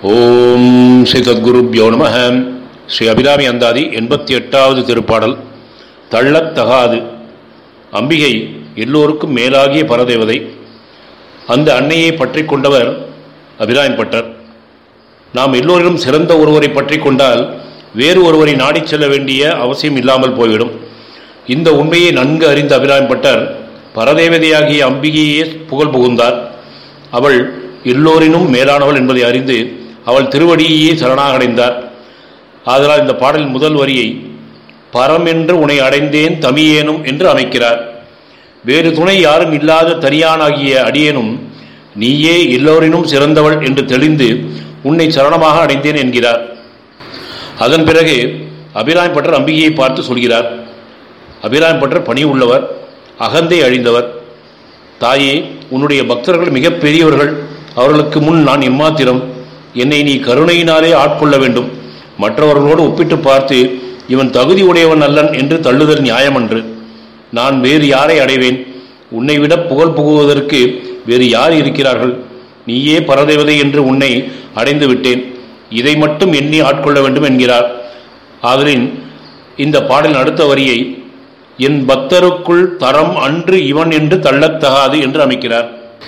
ஓம் ஸ்ரீ சத்குருப்யோ நம. ஸ்ரீ அபிராமி அந்தாதி 88வது திருப்பாடல். தள்ளத்தகாது. அம்பிகை எல்லோருக்கும் மேலாகிய பரதேவதை. அந்த அன்னையை பற்றி கொண்டவர் அபிராமி பட்டர். நாம் எல்லோரிலும் சிறந்த ஒருவரை பற்றி கொண்டால் வேறு ஒருவரை நாடிச் செல்ல வேண்டிய அவசியம் இல்லாமல் போய்விடும். இந்த உண்மையை நன்கு அறிந்த அபிராமி பட்டர் பரதேவதையாகிய அம்பிகையே புகழ் புகுந்தார். அவள் எல்லோரினும் மேலானவள் என்பதை அறிந்து அவள் திருவடியே சரணாக அடைந்தார். ஆதலால் இந்த பாடலின் முதல் வரியை பரம் என்று உன்னை அடைந்தேன் தமியேனும் என்று அமைக்கிறார். வேறு துணை யாரும் இல்லாத தனியானாகிய அடியேனும் நீயே எல்லோரினும் சிறந்தவள் என்று தெளிந்து உன்னை சரணமாக அடைந்தேன் என்கிறார். அதன் பிறகு அபிராமி பட்டர் அம்பிகையை பார்த்து சொல்கிறார். அபிராமி பட்டர் பணி உள்ளவர், அகந்தை அழிந்தவர். தாயே, உன்னுடைய பக்தர்கள் மிக பெரியவர்கள். அவர்களுக்கு முன் நான் எம்மாத்திரம்? என்னை நீ கருணையினாலே ஆட்கொள்ள வேண்டும். மற்றவர்களோடு ஒப்பிட்டு பார்த்து இவன் தகுதி உடையவன் அல்லன் என்று தள்ளுதல் நியாயமன்று. நான் வேறு யாரை அடைவேன்? உன்னை விட புகழ் புகுவதற்கு வேறு யார் இருக்கிறார்கள்? நீயே பரதேவதை என்று உன்னை அடைந்து விட்டேன். இதை மட்டும் எண்ணி ஆட்கொள்ள வேண்டும் என்கிறார். ஆதலின் இந்த பாடலின் அடுத்த வரியை என் பக்தருக்குள் தரம் அன்று இவன் என்று தள்ளத்தகாது என்று அமைக்கிறார்.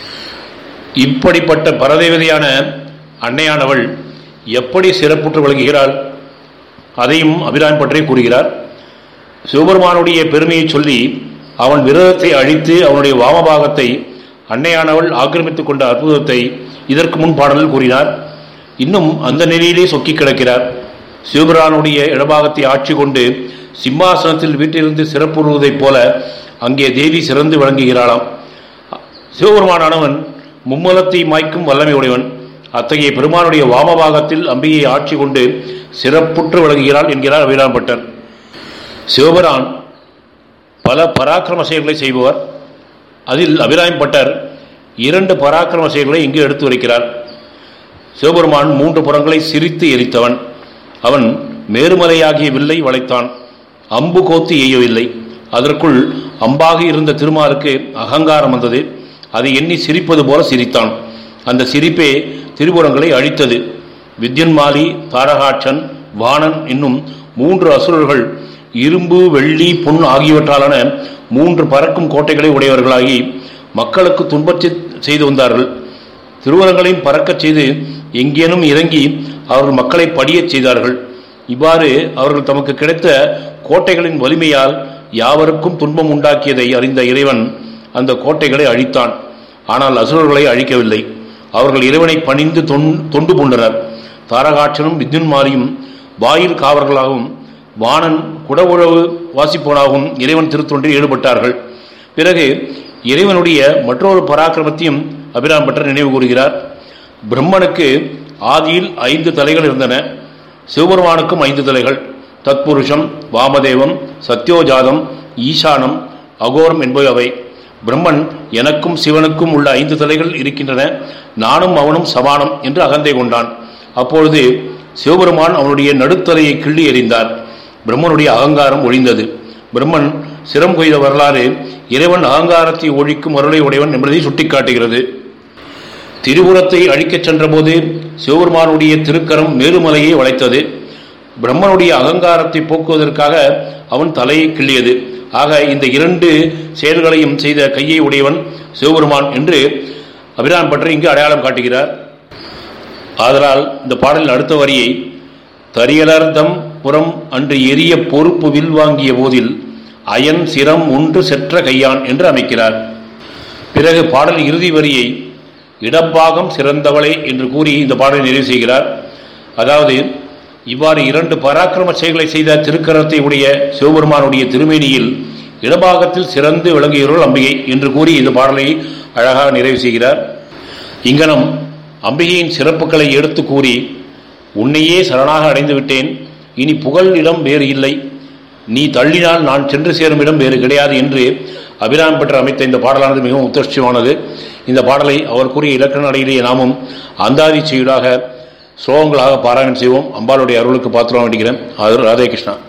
இப்படிப்பட்ட பரதேவதையான அன்னையானவள் எப்படி சிறப்புற்று விளங்குகிறாள்? அதையும் அபிராமி பற்றி கூறுகிறார். சிவபெருமானுடைய பெருமையை சொல்லி அவன் விரதத்தை அழித்து அவனுடைய வாமபாகத்தை அன்னையானவள் ஆக்கிரமித்துக் கொண்ட அற்புதத்தை இதற்கு முன் பாடலில் கூறினார். இன்னும் அந்த நிலையிலே சொக்கி கிடக்கிறார். சிவபெருமானுடைய இடபாகத்தை ஆட்சி கொண்டு சிம்மாசனத்தில் வீட்டிலிருந்து சிறப்புறுவதைப் போல அங்கே தேவி சிறந்து விளங்குகிறாளாம். சிவபெருமானவன் மும்மலத்தை மாய்க்கும் வல்லமை உடையவன். அத்தகைய பெருமானுடைய வாமபாகத்தில் அம்பிகையை ஆட்சி கொண்டு சிறப்புற்று விளங்குகிறாள் என்கிறார் அபிராமி பட்டர். சிவபெருமான் பல பராக்கிரம செயல்களை செய்பவர். அதில் அபிராமி பட்டர் 2 பராக்கிரம செயல்களை இங்கு எடுத்து வைக்கிறார். சிவபெருமான் 3 புறங்களை சிரித்து எரித்தவன். அவன் மேருமலையாகிய வில்லை வளைத்தான். அம்பு கோத்து எய்யவில்லை. அதற்குள் அம்பாக இருந்த திருமாலுக்கு அகங்காரம் வந்தது. அதை எண்ணி சிரிப்பது போல சிரித்தான். அந்த சிரிப்பே திரிபுரங்களை அழித்தது. வித்யுன்மாலி, தாரகாட்சன், வாணன் என்னும் 3 அசுரர்கள் இரும்பு, வெள்ளி, பொன் ஆகியவற்றாலான 3 பறக்கும் கோட்டைகளை உடையவர்களாகி மக்களுக்கு துன்பத்தை செய்து வந்தார்கள். திருவரங்களையும் பறக்கச் செய்து எங்கேனும் இறங்கி அவர்கள் மக்களை படியச் செய்தார்கள். இவ்வாறு அவர்கள் தமக்கு கிடைத்த கோட்டைகளின் வலிமையால் யாவருக்கும் துன்பம் உண்டாக்கியதை அறிந்த இறைவன் அந்த கோட்டைகளை அழித்தான். ஆனால் அசுரர்களை அழிக்கவில்லை. அவர்கள் இறைவனை பணிந்து தொண்டு பூண்டனர். தாரகாட்சனும் வித்யுன்மாலியும் வாயில் காவர்களாகவும் வாணன் குடவுழவு வாசிப்பவனாகவும் இறைவன் திருத்தொன்றில் ஈடுபட்டார்கள். பிறகு இறைவனுடைய மற்றொரு பராக்கிரமத்தையும் அபிராமி பட்டர் நினைவு கூறுகிறார். பிரம்மனுக்கு ஆதியில் 5 தலைகள் இருந்தன. சிவபெருமானுக்கும் 5 தலைகள். தத்புருஷம், வாமதேவம், சத்யோஜாதம், ஈசானம், அகோரம் என்பவை அவை. பிரம்மன் எனக்கும் சிவனுக்கும் உள்ள 5 தலைகள் இருக்கின்றன, நானும் அவனும் சமானம் என்று அகந்தை கொண்டான். அப்பொழுது சிவபெருமான் அவனுடைய நடுத்தலையை கிள்ளி எறிந்தார். பிரம்மனுடைய அகங்காரம் ஒழிந்தது. பிரம்மன் சிரம் கொய்த வரலாறு இறைவன் அகங்காரத்தை ஒழிக்கும் அருளை உடையவன் என்பதை சுட்டிக்காட்டுகிறது. திரிபுரத்தை அழிக்கச் சென்றபோது சிவபெருமானுடைய திருக்கரம் மேருமலையை வளைத்தது. பிரம்மனுடைய அகங்காரத்தை போக்குவதற்காக அவன் தலையை கிள்ளியது. ஆக இந்த 2 செயல்களையும் செய்த கையை உடையவன் சிவபெருமான் என்று அபிராமி பட்டர் இங்கு அடையாளம் காட்டுகிறார். ஆதலால் இந்த பாடலின் அடுத்த வரியை தரியலர்தம் புறம் அன்று எரிய பொறுப்பு வில் வாங்கிய போதில் அயன் சிரம் ஒன்று செற்ற கையான் என்று அமைக்கிறார். பிறகு பாடல் இறுதி வரியை இடப்பாகம் சிறந்தவளே என்று கூறி இந்த பாடலை நிறைவு செய்கிறார். அதாவது இவ்வாறு 2 பராக்கிரம செயல்களை செய்த திருக்கரத்தை உடைய சிவபெருமானுடைய திருமேனியில் இடபாகத்தில் சிறந்து விளங்குகிறவள் அம்பிகை என்று கூறி இந்த பாடலை அழகாக நிறைவு செய்கிறார். இங்கனம் அம்பிகையின் சிறப்புகளை எடுத்து கூறி உன்னையே சரணாக அடைந்து விட்டேன், இனி புகழ் இடம் வேறு இல்லை, நீ தள்ளினால் நான் சென்று சேரும் இடம் வேறு கிடையாது என்று அபிராமி பட்டர் அமைத்த இந்த பாடலானது மிகவும் உத்தர்ச்சியமானது. இந்த பாடலை அவர் கூறிய இலக்கண அடையிலேயே நாமும் அந்தாதி செய்யுளாக ஸ்லோகங்களாக பாராயணம் செய்வோம். அம்பாளுடைய அருளுக்கு பாத்திரம் வேண்டுகிறேன். ராதே கிருஷ்ணா.